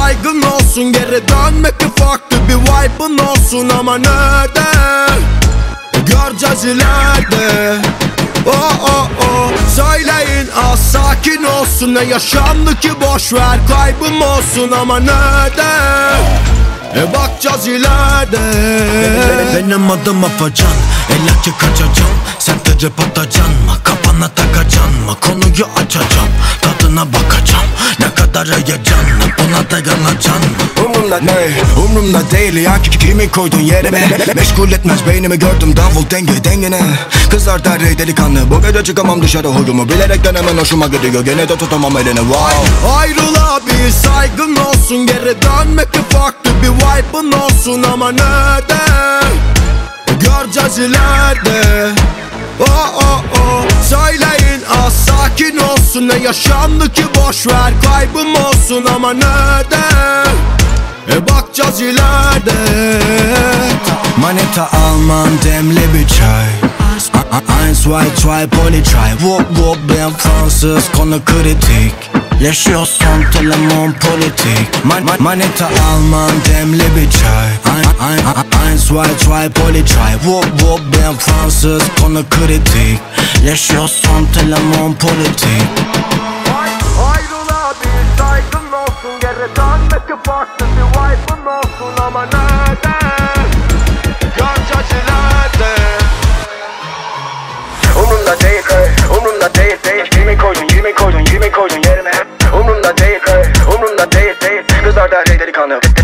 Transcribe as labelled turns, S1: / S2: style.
S1: saygın olsun, geri dönmek bir farklı bir vibe'ın olsun. Ama nerede? Göreceğiz ileride. Oh oh oh. Söyleyin az sakin olsun, ne yaşandı ki boşver kaybım olsun. Ama nerede? Bakacağız ileride.
S2: Benim adım Afacan, illa ki kaçacağım. Sen de cep atacan mı, kafana takacan mı? Konuyu açacağım, tadına bakacağım. Ne kadar heyecanlı, buna dayanacan mı?
S3: Umrumda ne? Umrumda değil ya, kimi koydun yerime? Meşgul etmez beynimi, gördüm davul denge dengine. Kızlar der ey delikanlı, bu gece çıkamam dışarı, huyumu bilerekten hemen hoşuma gidiyor. Gene de tutamam elini, wow.
S1: Ayrıla bir saygın olsun, geri dönmek bir farklı bir vibe'ın olsun. Ama nerede? Göreceğiz ileride. Oh oh oh. Söyleyin az sakin olsun, ne yaşandı ki boşver kaybım olsun. Ama nerede? Bakacağız ileride.
S3: Manita Alman demli bir çay. Eins, zwei, zwei, Polizei. Wop wop, ben Fransız, konu kritik. Yaşıyorsun telemon politik. Manita Alman demli bir çay. Eins, zwei, zwei, Polizei. Wop wop, ben Fransız, konu kritik. Yaşıyorsun telemon politik.
S1: Ayrıla bir saygın olsun, geri dönmek farklı bir vibe'ın olsun. Ama nerede? Göreceğiz ileride.
S3: Umrumda değil, umrumda değil, değil. Kimi koydun yerime? Umrumda değil, umrumda değil, değil. Kızlar der ey delikanlı.